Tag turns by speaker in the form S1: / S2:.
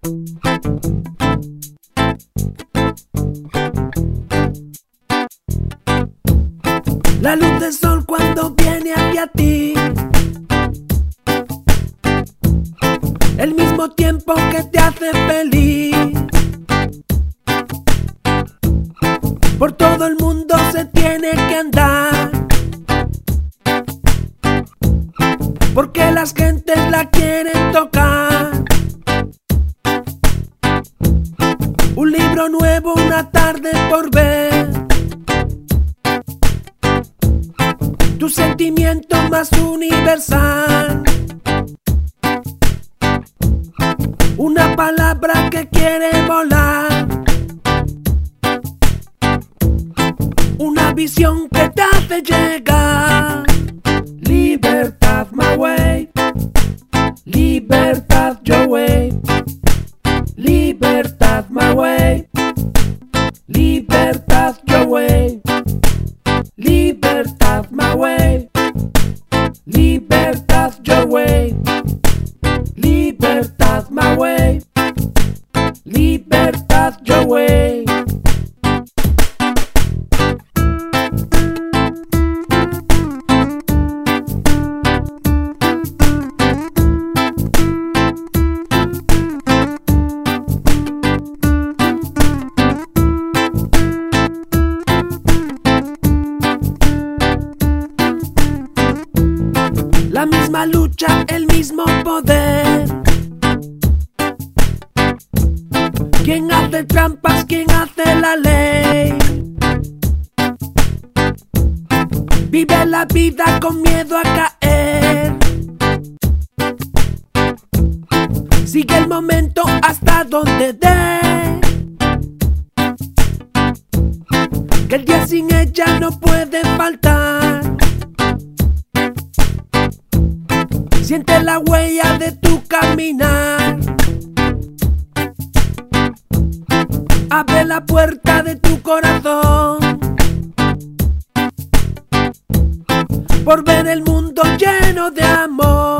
S1: La luz del sol cuando viene hacia ti, el mismo tiempo que te hace feliz. Por todo el mundo se tiene que andar, porque las gentes la quieren tocar. Un libro nuevo, una tarde por ver, tu sentimiento más universal. Una palabra que quiere volar, una visión que te hace llegar. Libertad, my way. Libertad, your way. Libertad, my way. Libertad, your way. Libertad, my way. Libertad, your way. Libertad, my way. Libertad, your way. La misma lucha, el mismo poder. ¿Quién hace trampas? ¿Quién hace la ley? Vive la vida con miedo a caer. Sigue el momento hasta donde dé, que el día sin ella no puede faltar. Siente la huella de tu caminar. Abre la puerta de tu corazón, por ver el mundo lleno de amor.